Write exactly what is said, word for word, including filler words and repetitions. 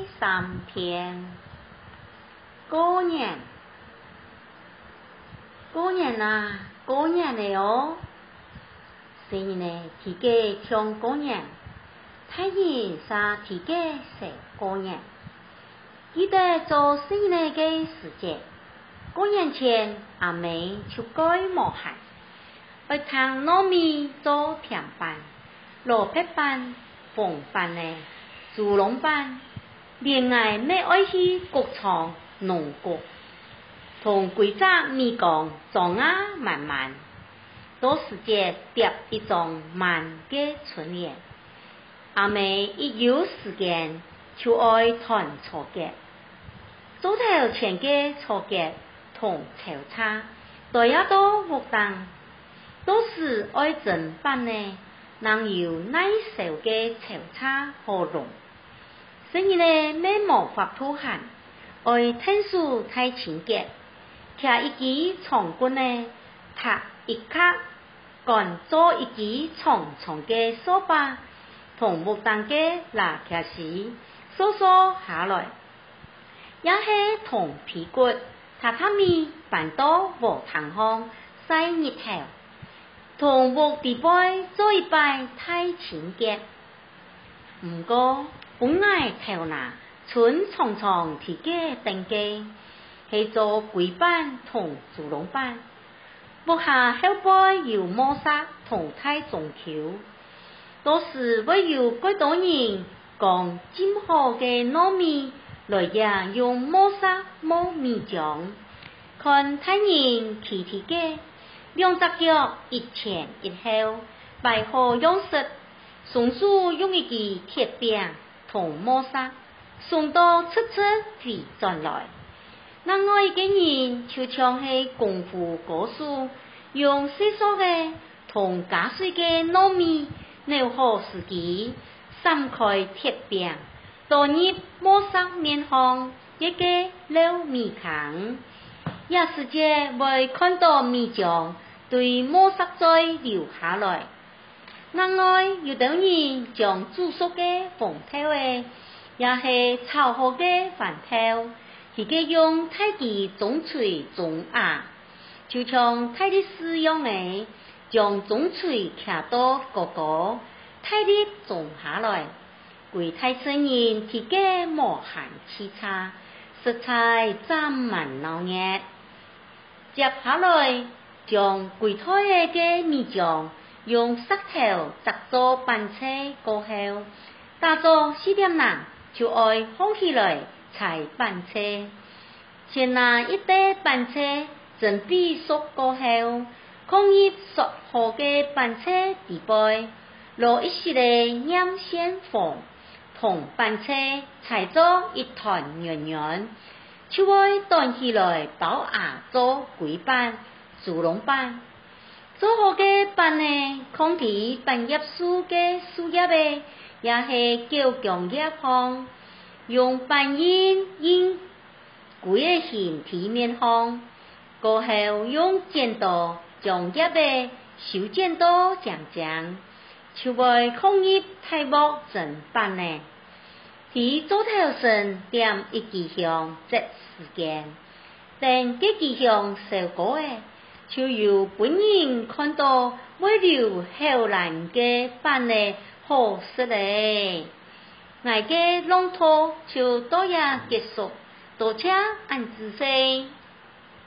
三篇。过年，过年啊，过年了哦！新年呢，自己听过年，大人啥自己说过年。记得做新年的时节，过年前阿妹就该磨汗，爱烫糯米做甜饭，萝卜饭、红饭呢，猪笼饭，连爱咩爱去谷场农谷，同规则米缸装啊慢慢，到时节叠一种慢嘅春联。阿妹一有时间就爱团炒鸡，早头前嘅炒鸡同炒叉，大家都活当。到时爱整饭呢，能有耐受嘅炒叉好弄。所以呢，咩无法偷闲，爱听书睇情节，徛一支长棍呢，拍一卡，干做一支长长嘅扫把，同木凳嘅拿徛时，扫扫下来，也是同皮骨、榻榻米搬到无堂上晒日头，同木地板做一摆睇情节。唔过本来头拿村长长自己登记，系做龟板同猪笼板，木下后背有磨砂同太中球。到时会有几多人讲煎好嘅糯米来也用磨砂磨米浆，看太人提提嘅，两只脚一前一后摆好样式，双手用一支铁饼同磨砂送到出出回转来。另外一个人就像是功夫高手，用细细的同加水嘅糯米扭好时机，散开铁饼，倒入磨砂面上一个漏米坑，也是这会看到米浆对磨砂再流下来。另外有的人将煮熟嘅饭头诶，也是炒好嘅饭头，自己用太极中锤中压，就像太极使用诶，将中锤徛到高高，太极中下来，鬼太僧人自己磨汗沏茶，食材沾满闹热。接下来将柜台诶嘅米浆用石头砸做板车过后，打做四点人就爱放起来踩板车。先拿一袋板车准备熟过后，放入熟好嘅板车底背，落一些嘅腌鲜粉，同板车踩做一团圆圆，就会端起来包牙做龟板、猪笼板。做好嘅板呢，放伫板叶树嘅树叶诶，也是叫强叶旁，用板印印龟诶形体面上，过后用剪刀将叶诶修剪到长长，就会放入太木整板呢。伫做头上点一支香，节时间，等这支香烧过诶。就由本人看到为了后来嘅办呢好事嘞，我嘅龙头就到也结束，多谢安子飞。